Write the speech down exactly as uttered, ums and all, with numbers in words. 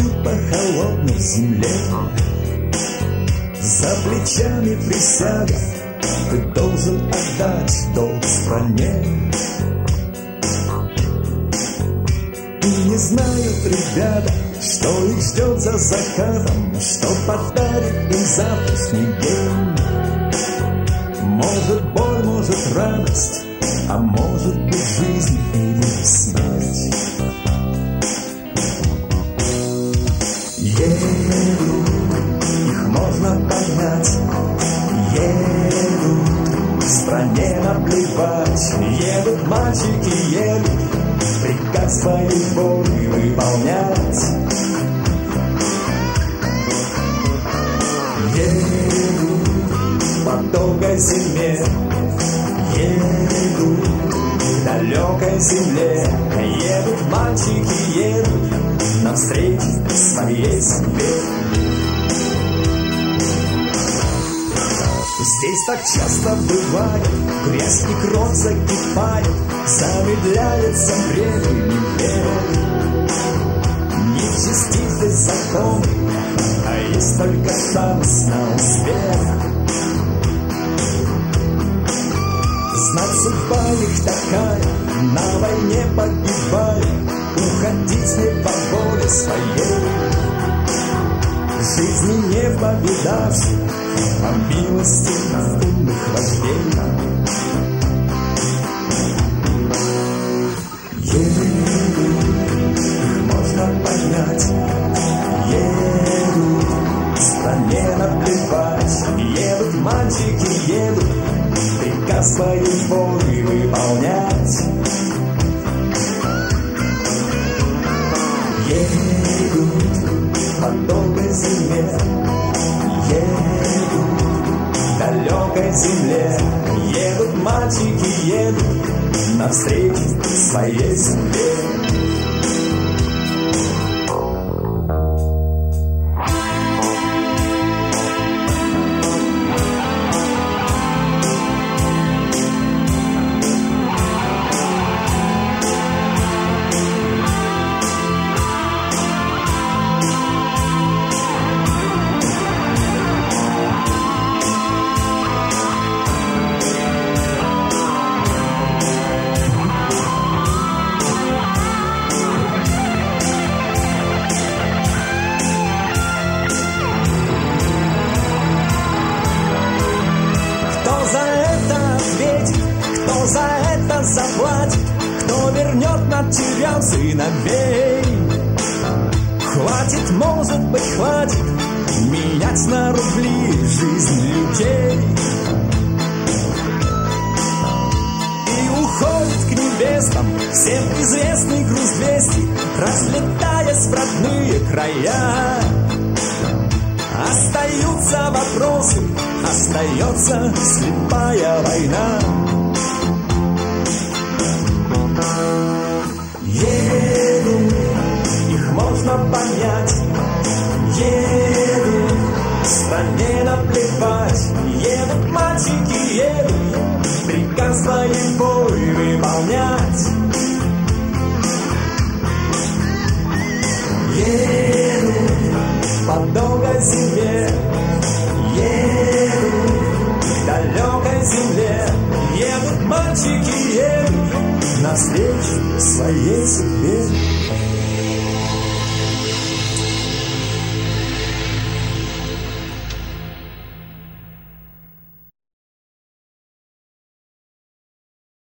Иду по холодной земле, за плечами присяга, ты должен отдать долг стране. И не знают ребята, что их ждет за закатом, что подарит им завтрашний день. Может боль, может радость, а может быть жизнь или смерть. Едут, их можно понять, едут, в стране наплевать. Едут мальчики, едут, приказ своей воли выполнять. Едут по долгой зиме, едут к далекой земле. Едут мальчики, едут навстречу своей судьбе. Здесь так часто бывает, грязь и кровь закипает, замедляется время мир. Не в частице закон, а есть только шанс на успех. Знать судьба их такая, на войне погибая, уходить не по воле своей. Жизни не повидавши, по милости умных вождей. Едут, их можно понять, едут, в стране наплевать. Едут мальчики, едут, приказ своей воли выполнять. Едут по долгой зиме, едут к далекой земле. Едут мальчики, едут навстречу своей судьбе. Кто за это заплатит, кто вернет материал сыновей? Хватит, может быть, хватит менять на рубли жизнь людей. И уходит к небесам всем известный груз двести, разлетаясь в родные края. Остаются вопросы, остается слепая война. Едут, их можно понять, едут, в стране наплевать. Едут мальчики, едут, приказ своей воли выполнять. Едут по долгой зиме,